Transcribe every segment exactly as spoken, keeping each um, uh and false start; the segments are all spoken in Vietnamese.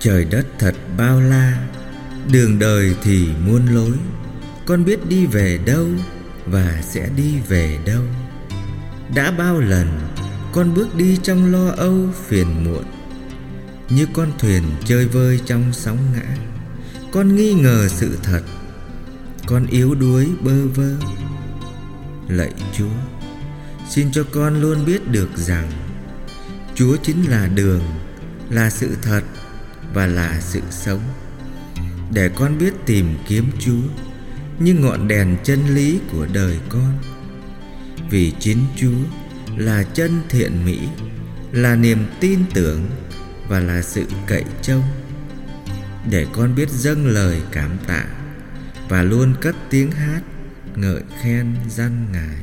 Trời đất thật bao la, đường đời thì muôn lối. Con biết đi về đâu và sẽ đi về đâu. Đã bao lần con bước đi trong lo âu phiền muộn, như con thuyền chơi vơi trong sóng ngã. Con nghi ngờ sự thật, con yếu đuối bơ vơ. Lạy Chúa, xin cho con luôn biết được rằng Chúa chính là đường, là sự thật và là sự sống. Để con biết tìm kiếm Chúa như ngọn đèn chân lý của đời con. Vì chính Chúa là chân thiện mỹ, là niềm tin tưởng và là sự cậy trông. Để con biết dâng lời cảm tạ và luôn cất tiếng hát ngợi khen danh Ngài.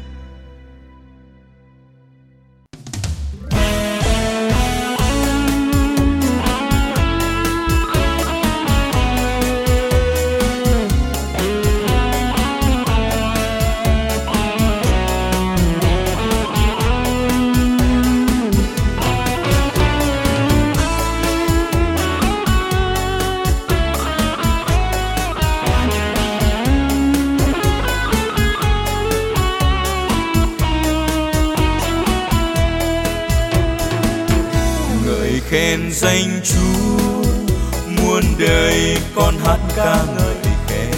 Khen danh Chúa, muôn đời con hát ca ngợi khen.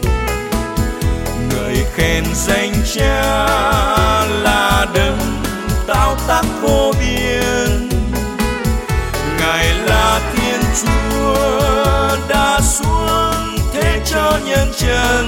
Ngợi khen danh Cha là đấng tạo tác vô biên. Ngài là Thiên Chúa đã xuống thế cho nhân chân.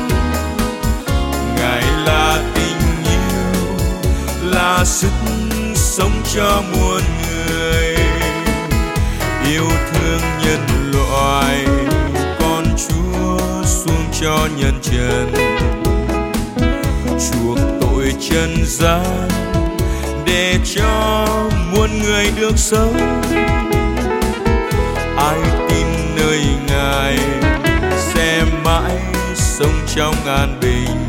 Ngài là tình yêu, là sức sống cho muôn người. Yêu thương nhân loại, con Chúa xuống cho nhân trần. Chuộc tội trần gian để cho muôn người được sống. Ai tin nơi Ngài sẽ mãi sống trong an bình.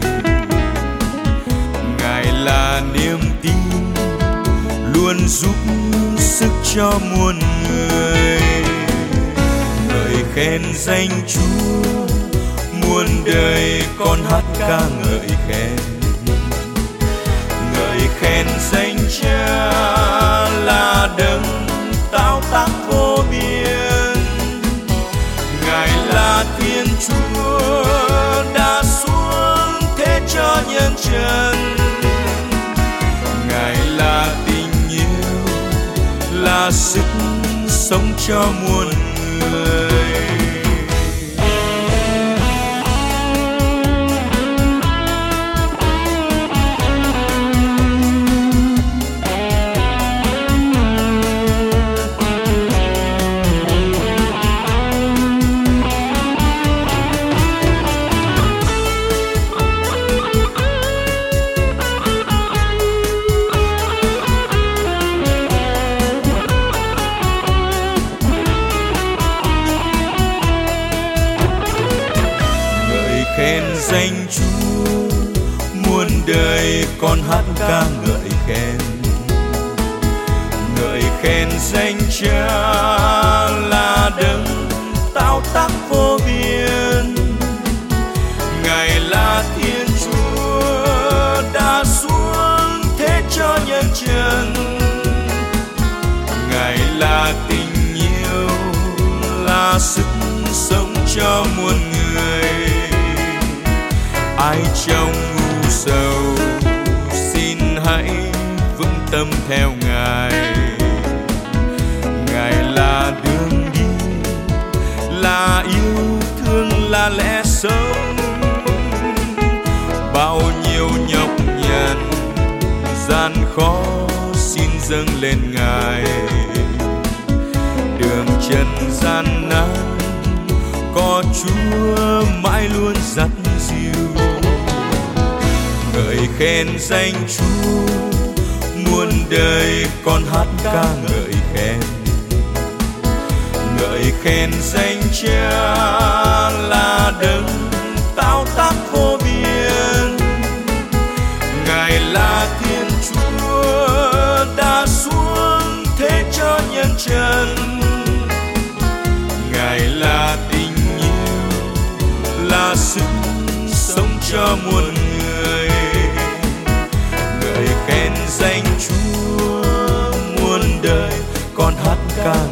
Ngài là niềm tin luôn giúp sức cho muôn người. Ngợi khen danh Chúa, muôn đời con hát ca ngợi khen. Ngợi khen danh Cha là đấng tạo tác vô biên. Ngài là Thiên Chúa đã xuống thế cho nhân trần. Ngài là tình yêu, là sức sống cho muôn người. Khen danh Chúa, muôn đời con hát ca ngợi khen. Ngợi khen danh Cha là đấng tạo tác vô biên. Ngài là Thiên Chúa đã xuống thế cho nhân trần. Ngài là tình yêu, là sức sống cho muôn người. Ai trong u sầu xin hãy vững tâm theo Ngài. Ngài là đường đi, là yêu thương, là lẽ sống. Bao nhiêu nhọc nhằn gian khó xin dâng lên Ngài. Đường chân gian nan có Chúa mãi luôn dắt dìu. Ngợi khen danh Chúa, muôn đời con hát ca ngợi khen. Ngợi khen danh Cha là đấng tạo tác vô biên. Ngài là Thiên Chúa đã xuống thế cho nhân trần. cho muôn người. Ngợi khen danh Chúa muôn đời, con hát ca